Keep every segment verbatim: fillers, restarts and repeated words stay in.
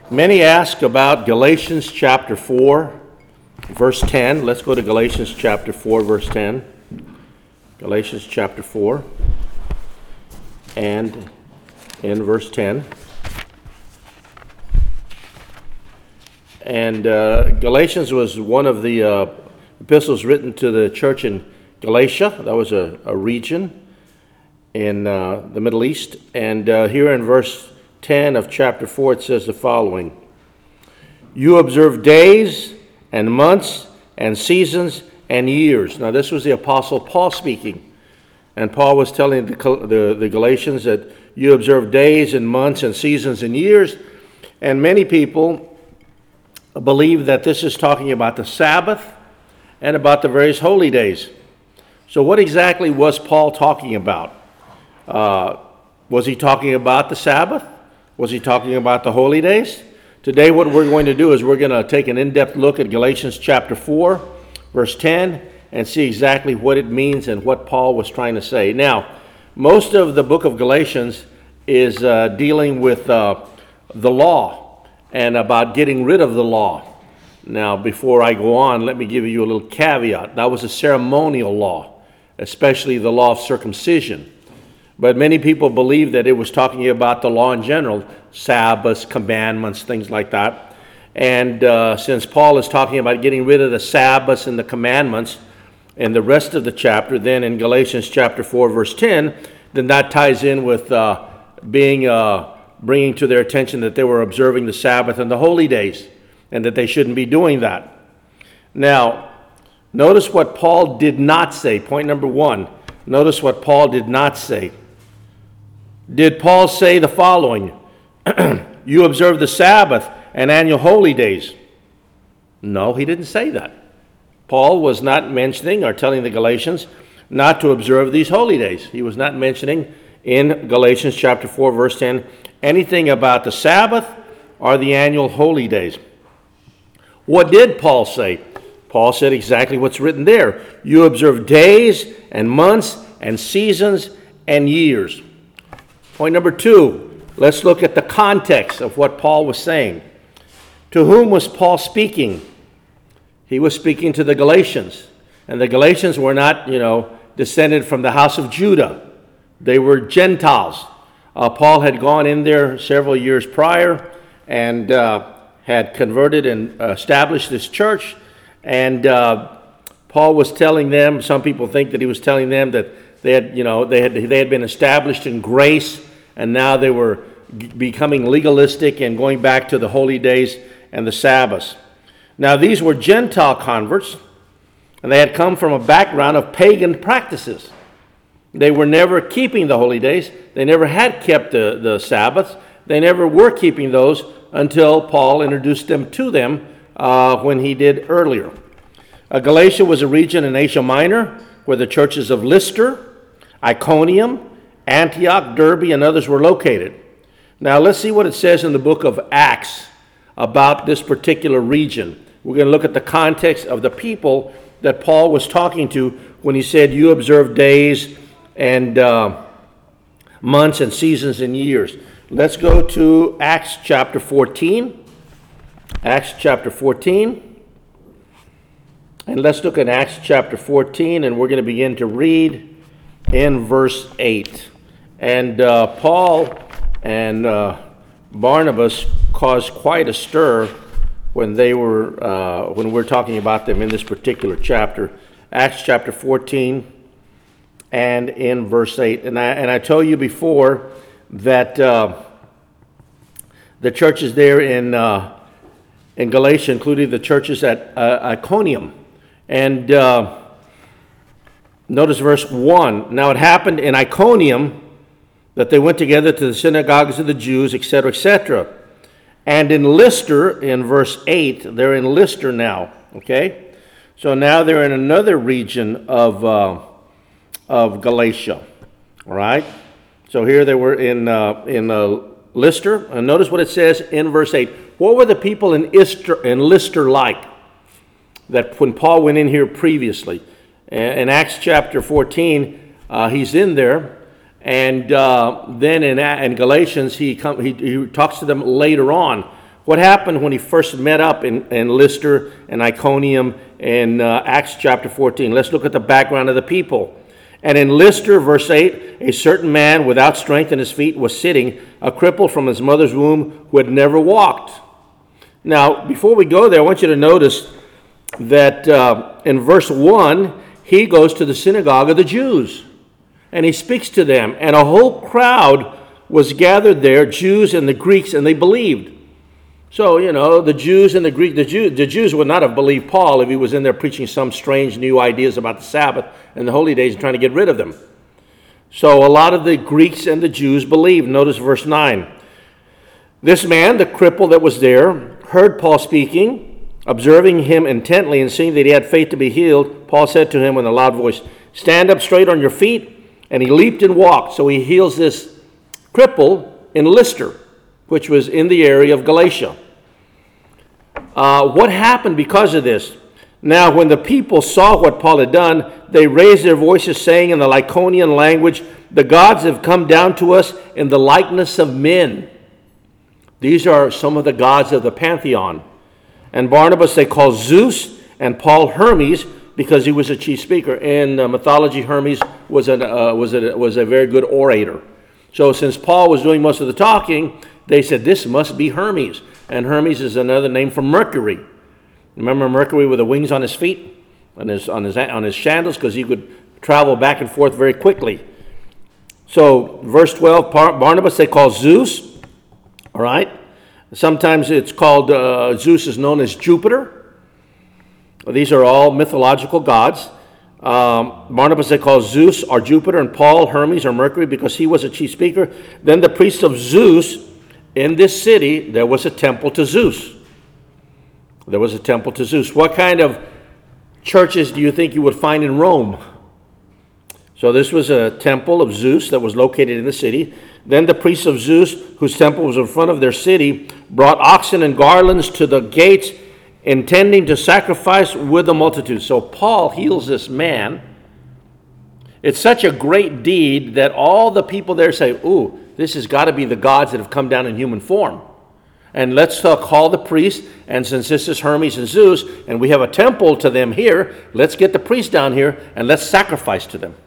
Many ask about Galatians chapter four, verse ten. Let's go to Galatians chapter four, verse ten. Galatians chapter four and in verse ten. And uh, Galatians was one of the uh, epistles written to the church in Galatia. That was a, a region in uh, the Middle East. And uh, here in verse ten of chapter four, it says the following: You observe days and months and seasons and years. Now, this was the Apostle Paul speaking. And Paul was telling the, the, the Galatians that you observe days and months and seasons and years. And many people believe that this is talking about the Sabbath and about the various holy days. So what exactly was Paul talking about? Uh, was he talking about the Sabbath? Was he talking about the holy days? Today what we're going to do is we're going to take an in-depth look at Galatians chapter four, verse ten, and see exactly what it means and what Paul was trying to say. Now, most of the book of Galatians is uh, dealing with uh, the law and about getting rid of the law. Now, before I go on, let me give you a little caveat. That was a ceremonial law, especially the law of circumcision. But many people believe that it was talking about the law in general, Sabbaths, commandments, things like that. And uh, since Paul is talking about getting rid of the Sabbaths and the commandments in the rest of the chapter, then in Galatians chapter four, verse ten, then that ties in with uh, being uh, bringing to their attention that they were observing the Sabbath and the holy days, and that they shouldn't be doing that. Now, notice what Paul did not say. Point number one. Notice what Paul did not say. Did Paul say the following? You observe the Sabbath and annual holy days. No, he didn't say that. Paul was not mentioning or telling the Galatians not to observe these holy days. He was not mentioning in Galatians chapter four, verse ten, anything about the Sabbath or the annual holy days. What did Paul say? Paul said exactly what's written there. You observe days and months and seasons and years. Point number two, let's look at the context of what Paul was saying. To whom was Paul speaking? He was speaking to the Galatians. And the Galatians were not, you know, descended from the house of Judah. They were Gentiles. Uh, Paul had gone in there several years prior and uh, had converted and established this church. And uh, Paul was telling them, some people think that he was telling them that they had, you know, they had they had been established in grace, and now they were g- becoming legalistic and going back to the holy days and the Sabbaths. Now, these were Gentile converts, and they had come from a background of pagan practices. They were never keeping the holy days. They never had kept the, the Sabbaths. They never were keeping those until Paul introduced them to them Uh, when he did earlier. Uh, Galatia was a region in Asia Minor where the churches of Lystra, Iconium, Antioch, Derbe, and others were located. Now let's see what it says in the book of Acts about this particular region. We're going to look at the context of the people that Paul was talking to when he said, you observe days and uh, months and seasons and years. Let's go to Acts chapter fourteen. Acts chapter fourteen, and let's look at Acts chapter fourteen, and we're going to begin to read in verse eight. And uh, Paul and uh, Barnabas caused quite a stir when they were uh, when we're talking about them in this particular chapter. Acts chapter fourteen, and in verse eight. And I and I told you before that uh, the churches there in uh, in Galatia included the churches at uh, Iconium. And uh, notice verse one. Now it happened in Iconium that they went together to the synagogues of the Jews, et cetera, et cetera. And in Lystra, in verse eight, they're in Lystra now, okay? So now they're in another region of, uh, of Galatia, all right? So here they were in, uh, in uh, Lystra, and notice what it says in verse eight. What were the people in Lystra, in Lystra like that when Paul went in here previously? In Acts chapter fourteen, uh, he's in there, and uh, then in, in Galatians, he, come, he, he talks to them later on. What happened when he first met up in, in Lystra and Iconium in uh, Acts chapter fourteen? Let's look at the background of the people. And in Lystra, verse eight, a certain man without strength in his feet was sitting, a cripple from his mother's womb who had never walked. Now, before we go there, I want you to notice that uh, in verse one, he goes to the synagogue of the Jews, and he speaks to them, and a whole crowd was gathered there, Jews and the Greeks, and they believed. So, you know, the Jews and the Greek, the, Jew, the Jews would not have believed Paul if he was in there preaching some strange new ideas about the Sabbath and the holy days and trying to get rid of them. So a lot of the Greeks and the Jews believed. Notice verse nine. This man, the cripple that was there, heard Paul speaking, observing him intently and seeing that he had faith to be healed. Paul said to him with a loud voice, stand up straight on your feet. And he leaped and walked. So he heals this cripple in Lystra, which was in the area of Galatia. Uh, what happened because of this? Now, when the people saw what Paul had done, they raised their voices, saying in the Lycaonian language, the gods have come down to us in the likeness of men. These are some of the gods of the pantheon. And Barnabas they call Zeus, and Paul Hermes, because he was a chief speaker. In uh, mythology, Hermes was, an, uh, was, a, was a very good orator. So since Paul was doing most of the talking, they said, this must be Hermes. And Hermes is another name for Mercury. Remember Mercury with the wings on his feet, on his, on his, on his sandals, because he could travel back and forth very quickly. So verse twelve, Barnabas they call Zeus, all right? Sometimes it's called, uh, Zeus is known as Jupiter. These are all mythological gods. Um, Barnabas they call Zeus or Jupiter, and Paul Hermes or Mercury because he was a chief speaker. Then the priest of Zeus, in this city, there was a temple to Zeus. There was a temple to Zeus. What kind of churches do you think you would find in Rome? So this was a temple of Zeus that was located in the city. Then the priests of Zeus, whose temple was in front of their city, brought oxen and garlands to the gates, intending to sacrifice with the multitude. So Paul heals this man. It's such a great deed that all the people there say, ooh, this has got to be the gods that have come down in human form. And let's uh, call the priest, and since this is Hermes and Zeus, and we have a temple to them here, let's get the priest down here, and let's sacrifice to them.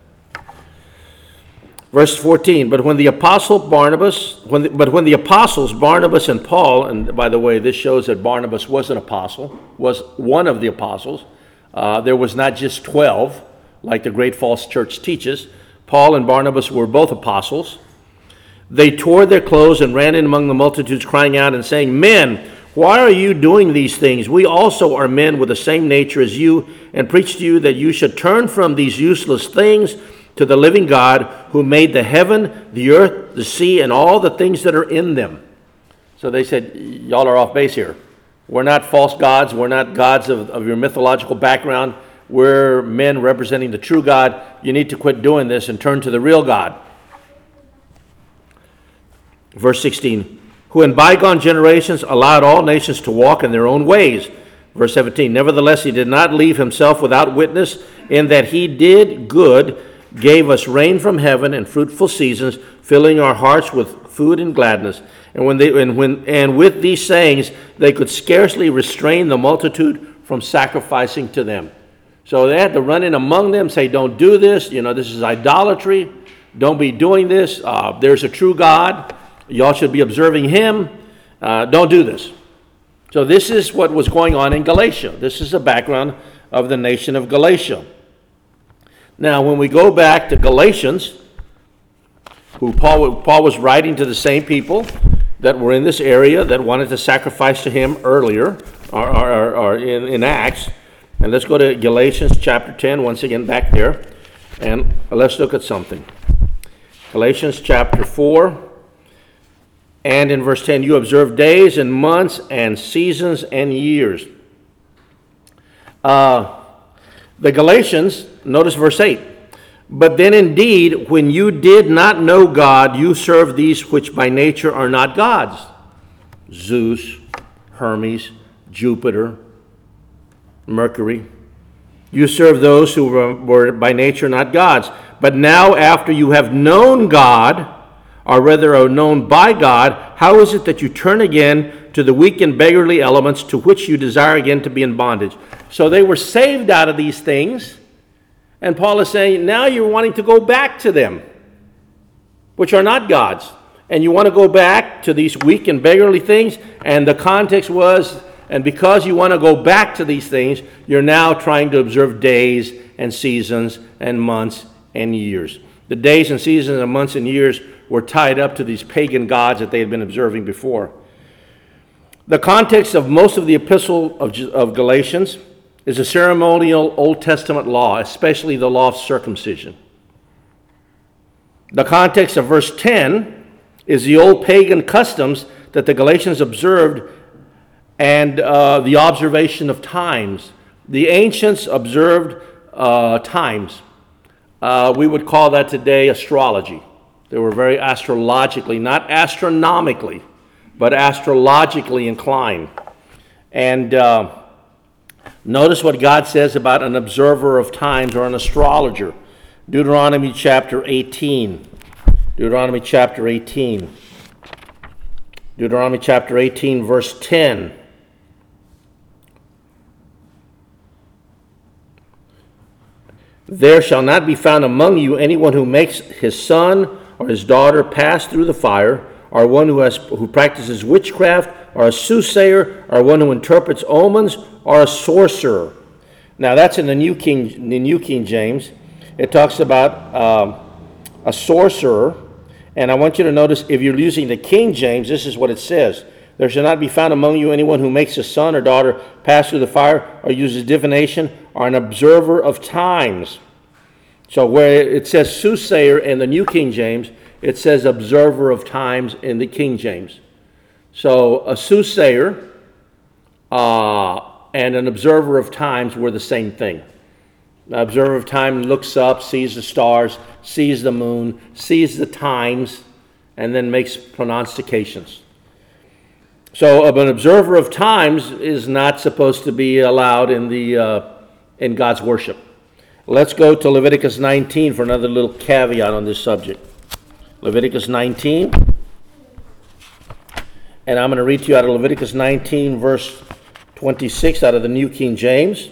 Verse fourteen, but when the apostle Barnabas, when the, but when the apostles Barnabas and Paul, and by the way, this shows that Barnabas was an apostle, was one of the apostles. Uh, there was not just twelve, like the great false church teaches. Paul and Barnabas were both apostles. They tore their clothes and ran in among the multitudes, crying out and saying, men, why are you doing these things? We also are men with the same nature as you, and preach to you that you should turn from these useless things to the living God who made the heaven, the earth, the sea, and all the things that are in them. So they said, y'all are off base here. We're not false gods. We're not gods of, of your mythological background. We're men representing the true God. You need to quit doing this and turn to the real God. Verse sixteen, who in bygone generations allowed all nations to walk in their own ways. Verse seventeen, nevertheless he did not leave himself without witness, in that he did good, gave us rain from heaven and fruitful seasons, filling our hearts with food and gladness. And when they and when and with these sayings they could scarcely restrain the multitude from sacrificing to them. So they had to run in among them, say, don't do this, you know, this is idolatry, don't be doing this, uh, there's a true God. Y'all should be observing him. Uh, don't do this. So this is what was going on in Galatia. This is the background of the nation of Galatia. Now, when we go back to Galatians, who Paul, Paul was writing to the same people that were in this area that wanted to sacrifice to him earlier, or, or, or in, in Acts. And let's go to Galatians chapter ten, once again back there, and let's look at something. Galatians chapter four. And in verse ten, you observe days and months and seasons and years. Uh, the Galatians, notice verse eight. But then indeed, when you did not know God, you served these which by nature are not gods. Zeus, Hermes, Jupiter, Mercury. You serve those who were, were by nature not gods. But now after you have known God, or rather are known by God, how is it that you turn again to the weak and beggarly elements to which you desire again to be in bondage? So they were saved out of these things, and Paul is saying, now you're wanting to go back to them, which are not God's. And you want to go back to these weak and beggarly things, and the context was, and because you want to go back to these things, you're now trying to observe days and seasons and months and years. The days and seasons and months and years were tied up to these pagan gods that they had been observing before. The context of most of the epistle of, of Galatians is a ceremonial Old Testament law, especially the law of circumcision. The context of verse ten is the old pagan customs that the Galatians observed and uh, the observation of times. The ancients observed uh, times. Uh, we would call that today astrology. They were very astrologically, not astronomically, but astrologically inclined. And uh, notice what God says about an observer of times or an astrologer. Deuteronomy chapter eighteen. Deuteronomy chapter eighteen. Deuteronomy chapter eighteen, verse ten. There shall not be found among you anyone who makes his son or his daughter pass through the fire, or one who has who practices witchcraft, or a soothsayer, or one who interprets omens, or a sorcerer. Now that's in the New King, the New King James. It talks about um, a sorcerer, and I want you to notice if you're using the King James, this is what it says. There shall not be found among you anyone who makes his son or daughter pass through the fire, or uses divination, or an observer of times. So where it says soothsayer in the New King James, it says observer of times in the King James. So a soothsayer uh, and an observer of times were the same thing. An observer of time looks up, sees the stars, sees the moon, sees the times, and then makes pronostications. So an observer of times is not supposed to be allowed in the uh, in God's worship. Let's go to Leviticus nineteen for another little caveat on this subject. Leviticus nineteen. And I'm going to read to you out of Leviticus nineteen, verse twenty-six, out of the New King James.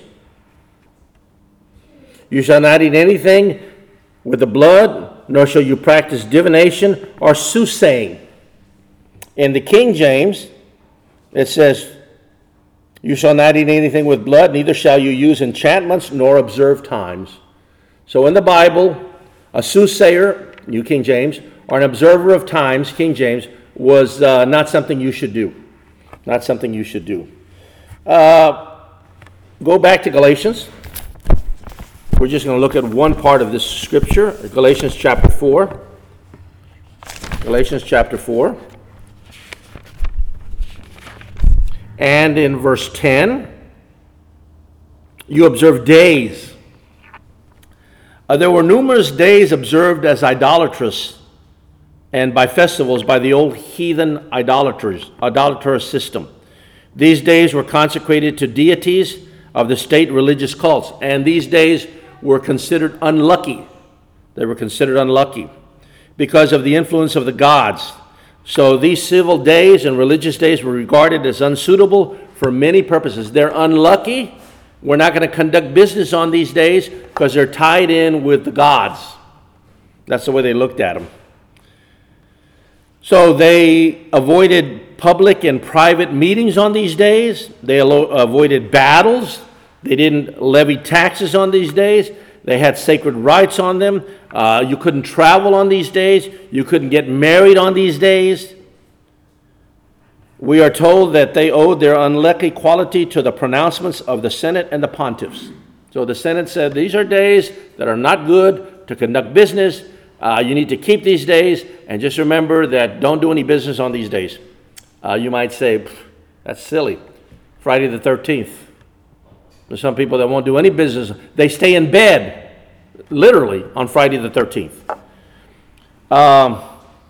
You shall not eat anything with the blood, nor shall you practice divination or soothsaying. In the King James, it says, you shall not eat anything with blood, neither shall you use enchantments nor observe times. So in the Bible, a soothsayer, New King James, or an observer of times, King James, was uh, not something you should do. Not something you should do. Uh, go back to Galatians. We're just going to look at one part of this scripture, Galatians chapter four. Galatians chapter four. And in verse ten, you observe days. Uh, there were numerous days observed as idolatrous and by festivals by the old heathen idolaters, idolatrous system. These days were consecrated to deities of the state religious cults, and these days were considered unlucky. They were considered unlucky because of the influence of the gods. So these civil days and religious days were regarded as unsuitable for many purposes. They're unlucky. We're not going to conduct business on these days because they're tied in with the gods. That's the way they looked at them. So they avoided public and private meetings on these days. They avoided battles. They didn't levy taxes on these days. They had sacred rites on them. Uh, you couldn't travel on these days. You couldn't get married on these days. We are told that they owed their unlucky quality to the pronouncements of the Senate and the pontiffs. So the Senate said, these are days that are not good to conduct business. Uh, you need to keep these days, and just remember that don't do any business on these days. Uh, you might say, that's silly. Friday the thirteenth. There's some people that won't do any business. They stay in bed, literally, on Friday the thirteenth. Um,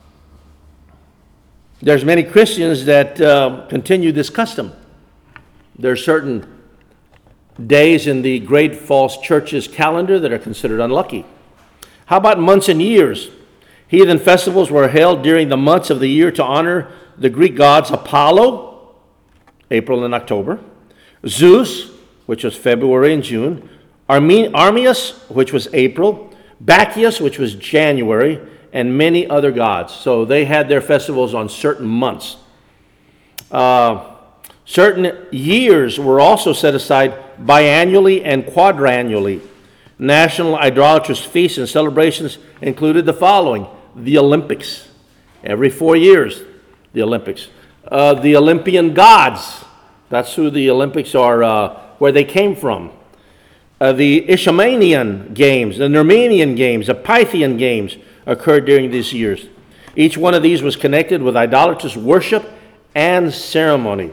there's many Christians that uh, continue this custom. There are certain days in the great false church's calendar that are considered unlucky. How about months and years? Heathen festivals were held during the months of the year to honor the Greek gods Apollo, April and October, Zeus, which was February and June, Arme- Armius, which was April, Bacchus, which was January, and many other gods. So they had their festivals on certain months. Uh, certain years were also set aside biannually and quadrannually. National idolatrous feasts and celebrations included the following: the Olympics, every four years, the Olympics. Uh, the Olympian gods, that's who the Olympics are, uh, where they came from. Uh, the Ishamanian Games, the Nermanian Games, the Pythian Games occurred during these years. Each one of these was connected with idolatrous worship and ceremony.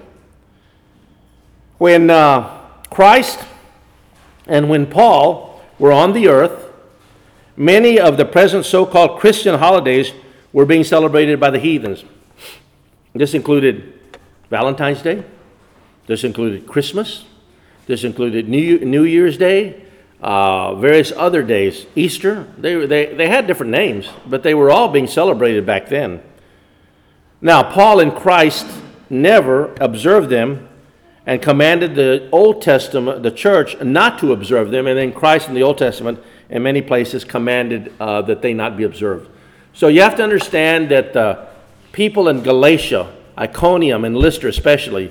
When uh, Christ and when Paul were on the earth, many of the present so-called Christian holidays were being celebrated by the heathens. This included Valentine's Day. This included Christmas. This included New, New Year's Day, uh, various other days, Easter. They, they, they had different names, but they were all being celebrated back then. Now, Paul and Christ never observed them and commanded the Old Testament, the church, not to observe them, and then Christ in the Old Testament in many places commanded uh, that they not be observed. So you have to understand that the people in Galatia, Iconium and Lystra especially,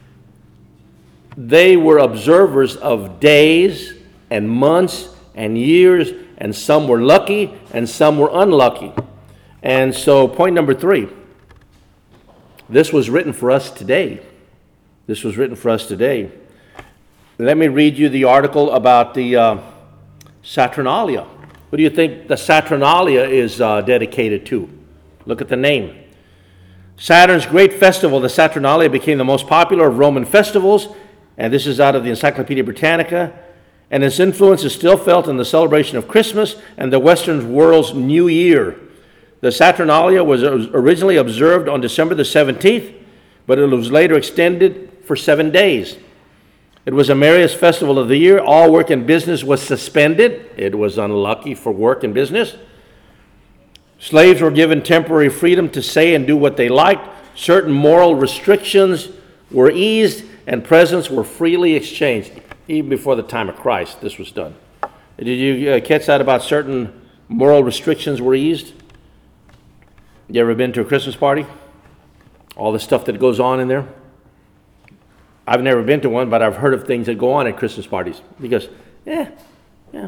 they were observers of days and months and years, and some were lucky and some were unlucky. And so point number three, this was written for us today. This was written for us today. Let me read you the article about the uh, Saturnalia. What do you think the Saturnalia is uh, dedicated to? Look at the name. Saturn's great festival, the Saturnalia, became the most popular of Roman festivals, and this is out of the Encyclopedia Britannica, and its influence is still felt in the celebration of Christmas and the Western world's New Year. The Saturnalia was originally observed on December the seventeenth, but it was later extended for seven days. It was the merriest festival of the year. All work and business was suspended. It was unlucky for work and business. Slaves were given temporary freedom to say and do what they liked. Certain moral restrictions were eased, and presents were freely exchanged. Even before the time of Christ, this was done. Did you uh, catch that about certain moral restrictions were eased? You ever been to a Christmas party? All the stuff that goes on in there? I've never been to one, but I've heard of things that go on at Christmas parties. Because, yeah, yeah.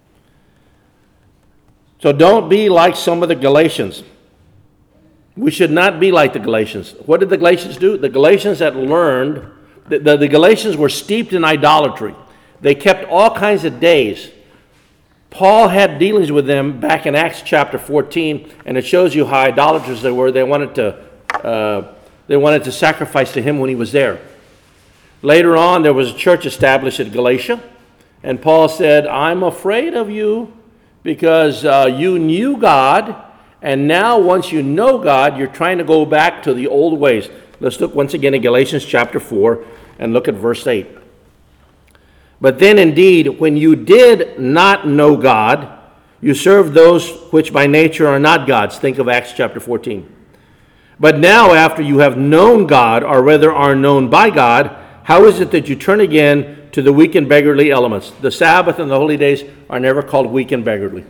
So don't be like some of the Galatians. We should not be like the Galatians. What did the Galatians do? The Galatians had learned, the, the, the Galatians were steeped in idolatry. They kept all kinds of days. Paul had dealings with them back in Acts chapter fourteen, and it shows you how idolatrous they were. They wanted to, uh, they wanted to sacrifice to him when he was there. Later on, there was a church established at Galatia, and Paul said, I'm afraid of you because uh, you knew God, and now once you know God, you're trying to go back to the old ways. Let's look once again at Galatians chapter four and look at verse eight. But then indeed, when you did not know God, you served those which by nature are not gods. Think of Acts chapter fourteen. But now after you have known God, or rather are known by God, how is it that you turn again to the weak and beggarly elements? The Sabbath and the holy days are never called weak and beggarly.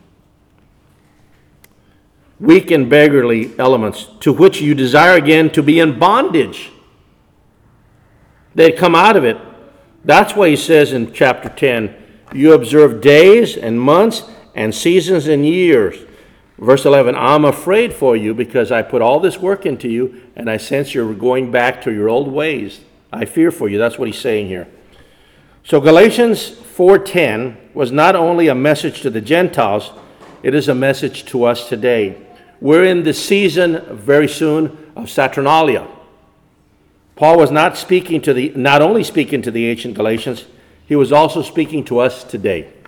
Weak and beggarly elements, to which you desire again to be in bondage. They come out of it. That's why he says in chapter ten, you observe days and months and seasons and years. Verse eleven, I'm afraid for you because I put all this work into you and I sense you're going back to your old ways. I fear for you. That's what he's saying here. So Galatians four ten was not only a message to the Gentiles, it is a message to us today. We're in the season very soon of Saturnalia. Paul was not speaking to the, not only speaking to the ancient Galatians, he was also speaking to us today.